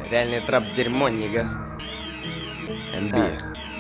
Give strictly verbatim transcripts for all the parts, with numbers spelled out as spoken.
Реальный трап дерьмо, нига. эм би.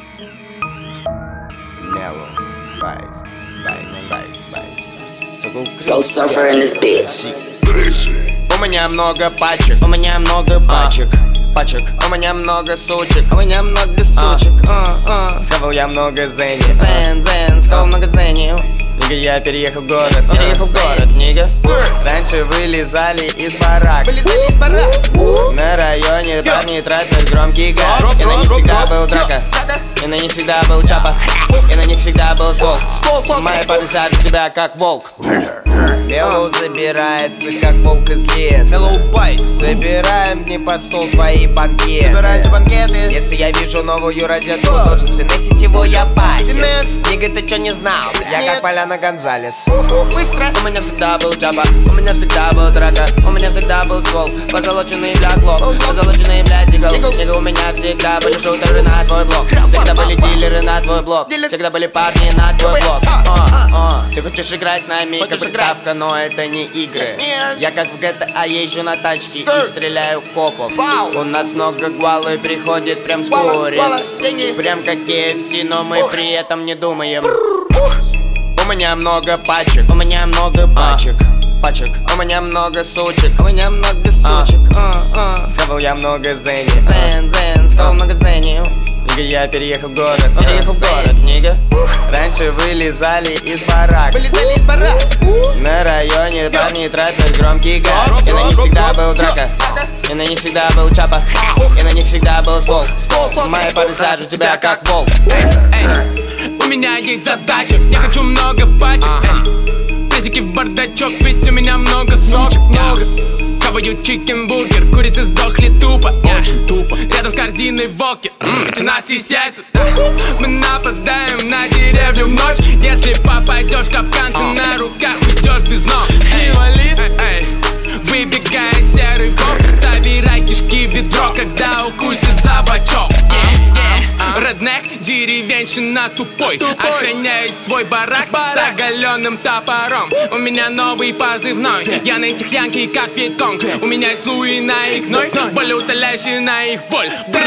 Mellow. Bye. Bye. Bye. Bye. Go surfer in this bitch. У меня много пачек. У меня много пачек. Пачек. У меня много сучек. У меня много сучек. Схавал я много зени. Зен, зен. Схавал много зени. Нига, я переехал в город. Переехал в город, нига. Раньше вылезали из барак. Вылезали из барак. На районе парни тратят громкий газ. И на них всегда был драка. И на них всегда был чапа. И на них всегда был стол. Мои парни сядут тебя как волк. Меллоу забирается, как волк из леса. Забираем не под стол твои банкеты. Забирайте банкеты. Если я вижу новую розетку, должен сфинесить его я пакет. Финес. Нига, ты чё не знал? Я как Поляна Гонзалес. Быстро. У меня всегда был джаба. У меня всегда был драка. У меня всегда был ствол. Позолоченный, бля, глоб. Позолоченный, бля, дигл. Нига, у меня всегда были шутеры на твой блок. Всегда были дилеры на твой блок. Всегда были парни на твой блок. Ты хочешь играть с нами, как приставка, но это не игры. Я как в джи ти эй езжу на тачке и стреляю копов. У нас много гвалы приходит прям с куриц. Прям как кей эф си, но мы при этом не думаем. У меня много пачек. У меня много пачек. Пачек. У меня много сучек. У меня много сучек. Схавал я много зени. Зен, зен. Схавал много зени. Нига, я переехал в город. Переехал в город, нига. Раньше вылезали из барак. Вылезали из барак. На районе парни тратят громкий газ. И на них всегда был драка. И на них всегда был чапа. И на них всегда был стол. Мои парни сажут тебя как волк. У меня есть задача, я хочу много пачек. Призики в бардачок, ведь у меня много сучек. Много. Хаваю чикенбургер, курицы сдохли тупо. Очень тупо. Рядом с корзиной волки, ведь у нас есть яйца. Мы нападаем на деревню в ночь. Если попадешь в капкан, ты на руках уйдешь без ног. Инвалид, выбегай серый волк. Собирай кишки в ведро, когда укусит за бочок. Реднек, деревенщина тупой, тупой. Охраняет свой барак, барак с оголенным топором. У меня новый позывной, я на этих янки как Вьетконг. У меня есть Луи на их ной, боль утоляющий на их боль.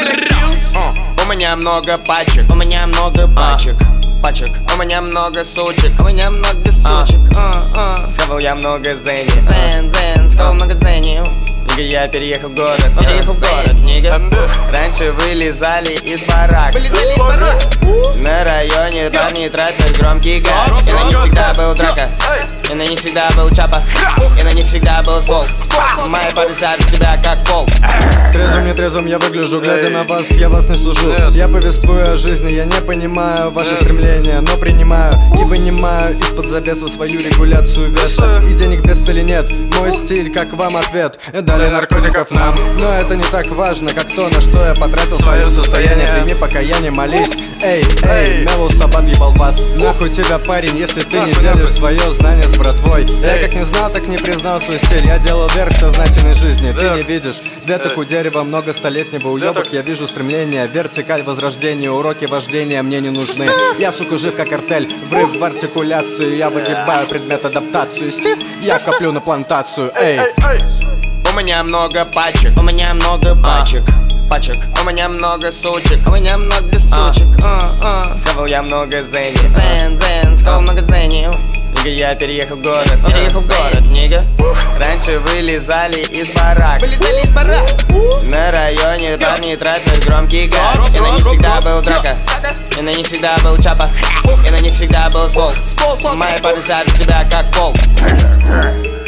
У меня много пачек. У меня много пачек. Пачек. У меня много сучек. У меня много сучек. Схавал я много зени. Зен, зен. Схавал много зени. Нига, я переехал в город. Переехал в город, нига. Раньше вылезали из барак. Вылезали из барак. На районе парни тратят громкий газ. И на них всегда был драка. И на них всегда был чапа. И на них всегда был ствол. Мои парни сядут тебя как волк. Трезвым, не трезвым я выгляжу, глядя на вас, я вас не сужу. Я повествую о жизни, я не понимаю ваши стремления, но принимаю и вынимаю из-под завеса свою регуляцию веса. И денег без цели нет, мой стиль, как вам ответ. Дали наркотиков нам, но это не так важно, как то, на что я потратил свое состояние. Прими покаяние, молись. Эй, эй, Меллоу Сабат ебал вас. Нахуй тебя, парень, если ты не делишь свое знание с братвой. Я как не знал, так не признал свой стиль. Я делал вверх сознательной жизни, ты не видишь веток у дерева, много столетнего уебок. Я вижу стремление, вертикаль возрождения. Уроки вождения мне не нужны. Я, сука, жив как артель, врыв в артикуляцию. Я выгибаю предмет адаптации. Стив, я коплю на плантацию. Эй, у меня много пачек. У меня много пачек. Пачек. У меня много сучек. У меня много сучек. Схавал я много зени. Зен, зен. Схавал много зени. Нига, я переехал в город. Переехал в город, нига. Раньше вылезали из барак. Вылезали из барак. На районе парни тратят громкий газ. И на них всегда был драка. И на них всегда был чапа. И на них всегда был ствол. Мои парни сядут тебя как волк.